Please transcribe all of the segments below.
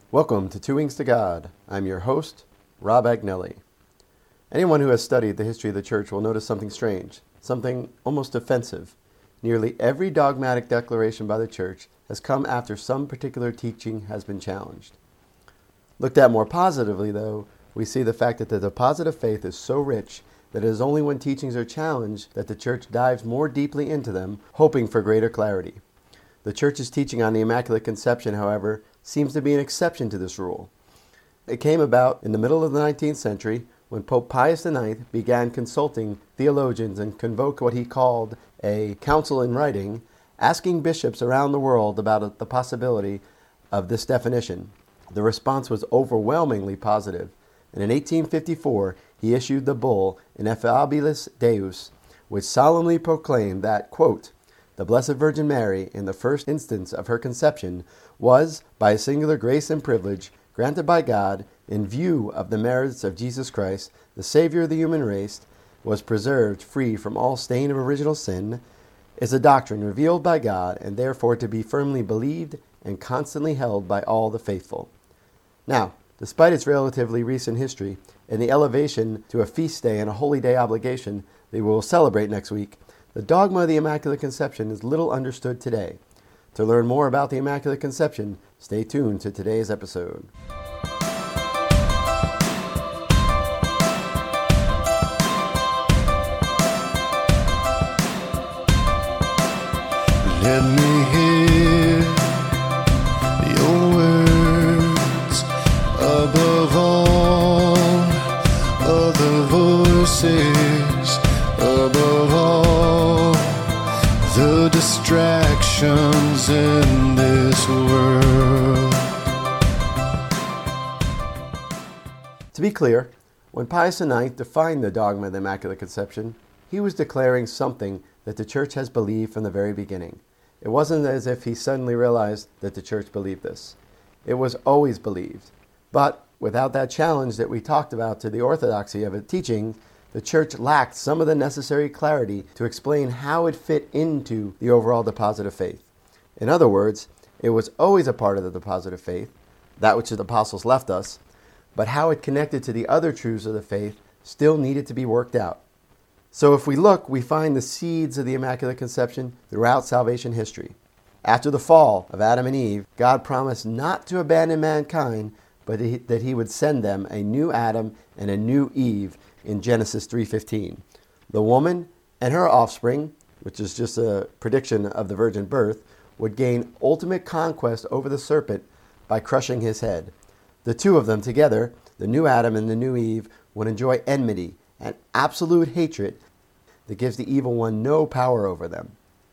Welcome to Two Wings to God. I'm your host, Rob Agnelli. Anyone who has studied the history of the church will notice something strange, something almost offensive. Nearly every dogmatic declaration by the church has come after some particular teaching has been challenged. Looked at more positively, though, we see the fact that the deposit of faith is so rich that it is only when teachings are challenged that the church dives more deeply into them, hoping for greater clarity. The church's teaching on the Immaculate Conception, however, seems to be an exception to this rule. It came about in the middle of the 19th century when Pope Pius IX began consulting theologians and convoked what he called a council in writing, asking bishops around the world about the possibility of this definition. The response was overwhelmingly positive, and in 1854 he issued the bull Ineffabilis Deus, which solemnly proclaimed that, quote, the Blessed Virgin Mary, in the first instance of her conception, was, by a singular grace and privilege, granted by God, in view of the merits of Jesus Christ, the Savior of the human race, was preserved free from all stain of original sin, is a doctrine revealed by God, and therefore to be firmly believed and constantly held by all the faithful. Now, despite its relatively recent history, and the elevation to a feast day and a holy day obligation that we will celebrate next week, the dogma of the Immaculate Conception is little understood today. To learn more about the Immaculate Conception, stay tuned to today's episode. Let me hear your words above all other voices, above all the distractions in this world. To be clear, when Pius IX defined the dogma of the Immaculate Conception, he was declaring something that the Church has believed from the very beginning. It wasn't as if he suddenly realized that the Church believed this. It was always believed. But without that challenge that we talked about to the orthodoxy of its teaching, the Church lacked some of the necessary clarity to explain how it fit into the overall deposit of faith. In other words, it was always a part of the deposit of faith, that which the apostles left us, but how it connected to the other truths of the faith still needed to be worked out. So if we look, we find the seeds of the Immaculate Conception throughout salvation history. After the fall of Adam and Eve, God promised not to abandon mankind, but that he would send them a new Adam and a new Eve in Genesis 3:15. The woman and her offspring, which is just a prediction of the virgin birth, would gain ultimate conquest over the serpent by crushing his head. The two of them together, the new Adam and the new Eve, would enjoy enmity and absolute hatred that gives the evil one no power over them.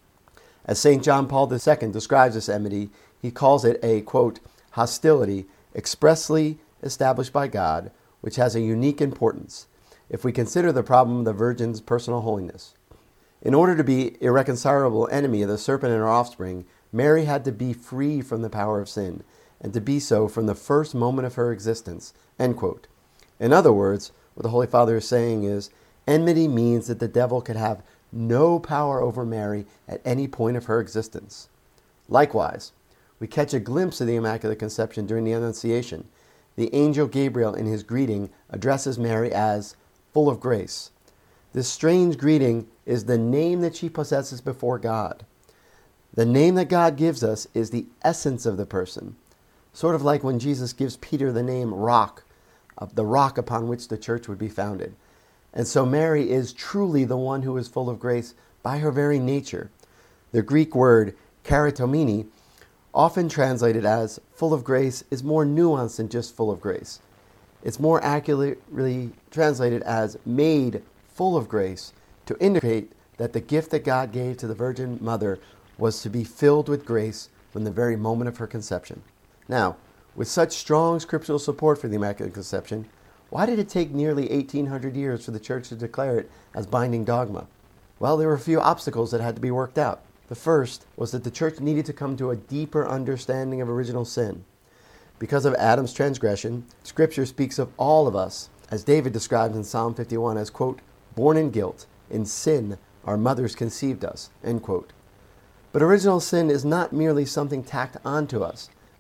As St. John Paul II describes this enmity, he calls it a, quote, hostility expressly established by God, which has a unique importance if we consider the problem of the Virgin's personal holiness. In order to be irreconcilable enemy of the serpent and her offspring, Mary had to be free from the power of sin, and to be so from the first moment of her existence, end quote. In other words, what the Holy Father is saying is, enmity means that the devil could have no power over Mary at any point of her existence. Likewise, we catch a glimpse of the Immaculate Conception during the Annunciation. The angel Gabriel, in his greeting, addresses Mary as full of grace. This strange greeting is the name that she possesses before God. The name that God gives us is the essence of the person, sort of like when Jesus gives Peter the name Rock, the rock upon which the church would be founded. And so Mary is truly the one who is full of grace by her very nature. The Greek word charitomene, often translated as full of grace, is more nuanced than just full of grace. It's more accurately translated as made full of grace, to indicate that the gift that God gave to the Virgin Mother was to be filled with grace from the very moment of her conception. Now, with such strong scriptural support for the Immaculate Conception, why did it take nearly 1,800 years for the Church to declare it as binding dogma? Well, there were a few obstacles that had to be worked out. The first was that the Church needed to come to a deeper understanding of original sin. Because of Adam's transgression, Scripture speaks of all of us, as David describes in Psalm 51 as, quote, born in guilt, in sin our mothers conceived us, end quote. But original sin is not merely something tacked onto us,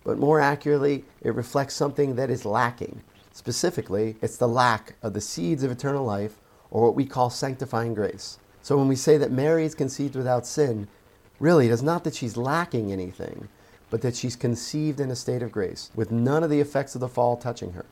but more accurately, it reflects something that is lacking. Specifically, it's the lack of the seeds of eternal life, or what we call sanctifying grace. So when we say that Mary is conceived without sin, really, it is not that she's lacking anything, but that she's conceived in a state of grace, with none of the effects of the fall touching her.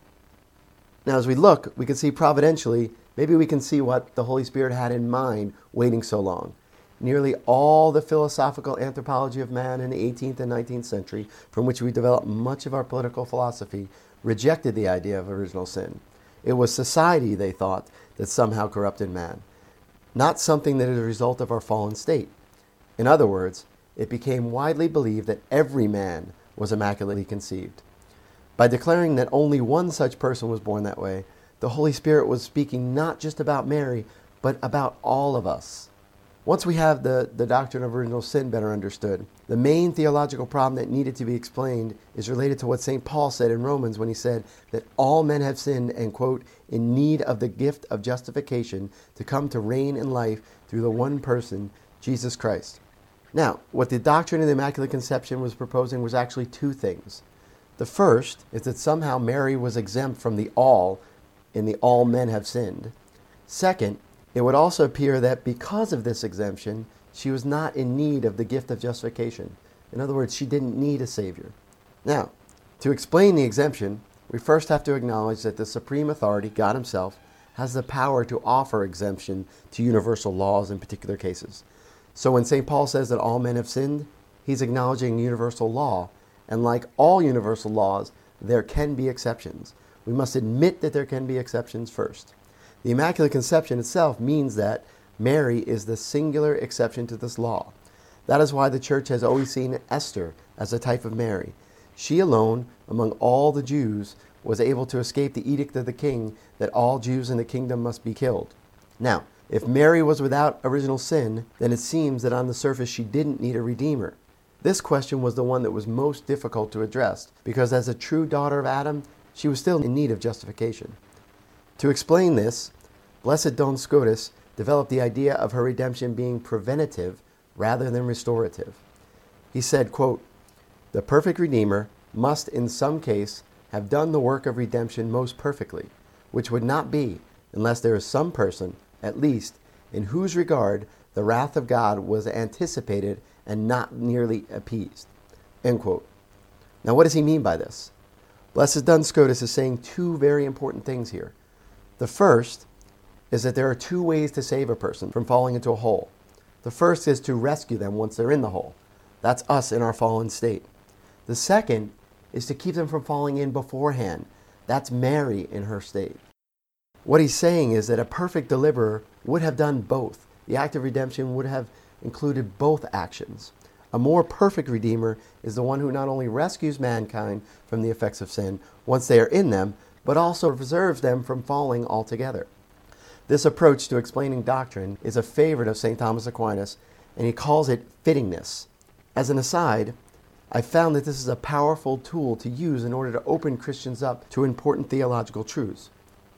Now, as we look, we can see providentially, maybe we can see what the Holy Spirit had in mind waiting so long. Nearly all the philosophical anthropology of man in the 18th and 19th century, from which we developed much of our political philosophy, rejected the idea of original sin. It was society, they thought, that somehow corrupted man, not something that is a result of our fallen state. In other words, it became widely believed that every man was immaculately conceived. By declaring that only one such person was born that way, the Holy Spirit was speaking not just about Mary, but about all of us. Once we have the doctrine of original sin better understood, the main theological problem that needed to be explained is related to what St. Paul said in Romans when he said that all men have sinned and, quote, in need of the gift of justification to come to reign in life through the one person, Jesus Christ. Now, what the doctrine of the Immaculate Conception was proposing was actually two things. The first is that somehow Mary was exempt from the all in the all men have sinned. Second, it would also appear that because of this exemption, she was not in need of the gift of justification. In other words, she didn't need a Savior. Now, to explain the exemption, we first have to acknowledge that the supreme authority, God Himself, has the power to offer exemption to universal laws in particular cases. So when St. Paul says that all men have sinned, he's acknowledging universal law. And like all universal laws, there can be exceptions. We must admit that there can be exceptions first. The Immaculate Conception itself means that Mary is the singular exception to this law. That is why the Church has always seen Esther as a type of Mary. She alone, among all the Jews, was able to escape the edict of the king that all Jews in the kingdom must be killed. Now, if Mary was without original sin, then it seems that on the surface she didn't need a Redeemer. This question was the one that was most difficult to address, because as a true daughter of Adam, she was still in need of justification. To explain this, Blessed Duns Scotus developed the idea of her redemption being preventative rather than restorative. He said, quote, "The perfect Redeemer must in some case have done the work of redemption most perfectly, which would not be unless there is some person, at least, in whose regard the wrath of God was anticipated and not nearly appeased." End quote. Now what does he mean by this? Blessed Duns Scotus is saying two very important things here. The first is that there are two ways to save a person from falling into a hole. The first is to rescue them once they're in the hole. That's us in our fallen state. The second is to keep them from falling in beforehand. That's Mary in her state. What he's saying is that a perfect deliverer would have done both. The act of redemption would have included both actions. A more perfect Redeemer is the one who not only rescues mankind from the effects of sin once they are in them, but also preserves them from falling altogether. This approach to explaining doctrine is a favorite of St. Thomas Aquinas, and he calls it fittingness. As an aside, I found that this is a powerful tool to use in order to open Christians up to important theological truths.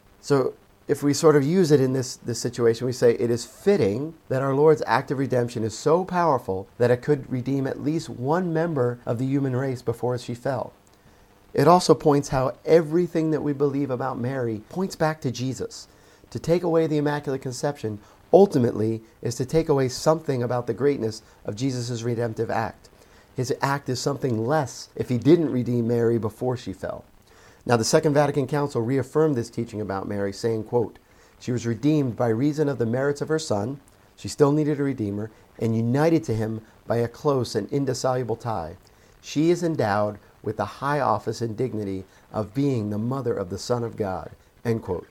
So if we sort of use it in this situation, we say it is fitting that our Lord's act of redemption is so powerful that it could redeem at least one member of the human race before she fell. It also points how everything that we believe about Mary points back to Jesus. To take away the Immaculate Conception ultimately is to take away something about the greatness of Jesus' redemptive act. His act is something less if he didn't redeem Mary before she fell. Now, the Second Vatican Council reaffirmed this teaching about Mary, saying, quote, "She was redeemed by reason of the merits of her Son, she still needed a Redeemer, and united to him by a close and indissoluble tie. She is endowed with the high office and dignity of being the mother of the Son of God." End quote.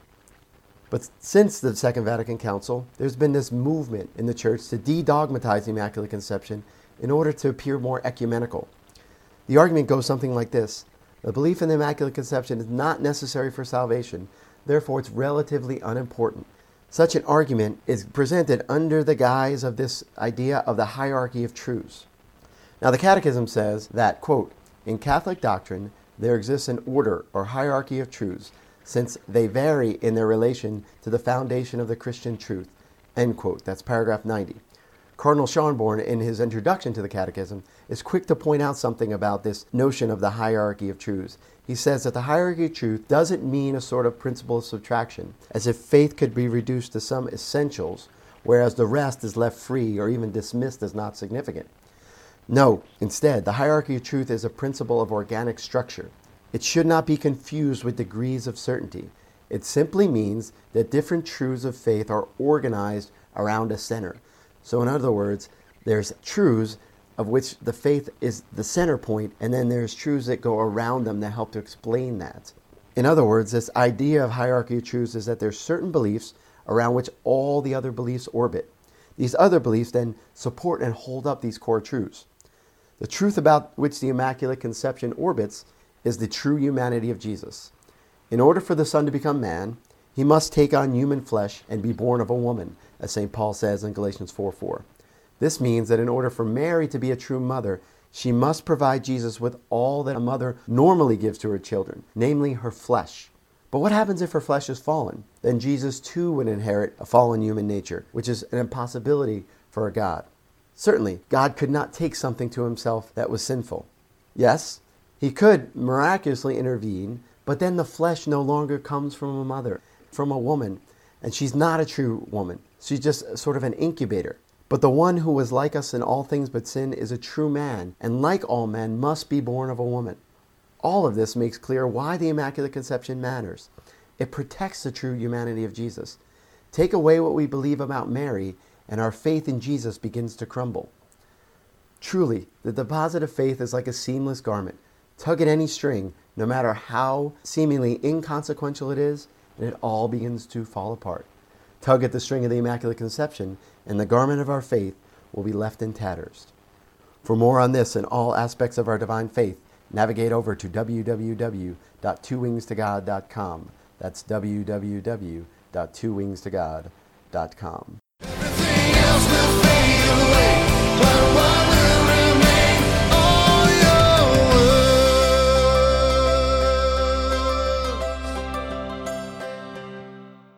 But since the Second Vatican Council, there's been this movement in the Church to de-dogmatize the Immaculate Conception in order to appear more ecumenical. The argument goes something like this: the belief in the Immaculate Conception is not necessary for salvation, therefore it's relatively unimportant. Such an argument is presented under the guise of this idea of the hierarchy of truths. Now the Catechism says that, quote, "In Catholic doctrine there exists an order or hierarchy of truths, since they vary in their relation to the foundation of the Christian truth." End quote. That's paragraph 90. Cardinal Schonborn, in his introduction to the Catechism, is quick to point out something about this notion of the hierarchy of truths. He says that the hierarchy of truth doesn't mean a sort of principle of subtraction, as if faith could be reduced to some essentials, whereas the rest is left free or even dismissed as not significant. No, instead, the hierarchy of truth is a principle of organic structure. It should not be confused with degrees of certainty. It simply means that different truths of faith are organized around a center. So in other words, there's truths of which the faith is the center point, and then there's truths that go around them that help to explain that. In other words, this idea of hierarchy of truths is that there's certain beliefs around which all the other beliefs orbit. These other beliefs then support and hold up these core truths. The truth about which the Immaculate Conception orbits is the true humanity of Jesus. In order for the Son to become man, he must take on human flesh and be born of a woman, as St. Paul says in Galatians 4:4. This means that in order for Mary to be a true mother, she must provide Jesus with all that a mother normally gives to her children, namely her flesh. But what happens if her flesh is fallen? Then Jesus too would inherit a fallen human nature, which is an impossibility for a God. Certainly, God could not take something to himself that was sinful. Yes, he could miraculously intervene, but then the flesh no longer comes from a mother, from a woman, and she's not a true woman. She's just sort of an incubator. But the one who was like us in all things but sin is a true man, and like all men must be born of a woman. All of this makes clear why the Immaculate Conception matters. It protects the true humanity of Jesus. Take away what we believe about Mary, and our faith in Jesus begins to crumble. Truly, the deposit of faith is like a seamless garment. Tug at any string, no matter how seemingly inconsequential it is, and it all begins to fall apart. Tug at the string of the Immaculate Conception, and the garment of our faith will be left in tatters. For more on this and all aspects of our divine faith, navigate over to www.twowingstogod.com. That's www.twowingstogod.com.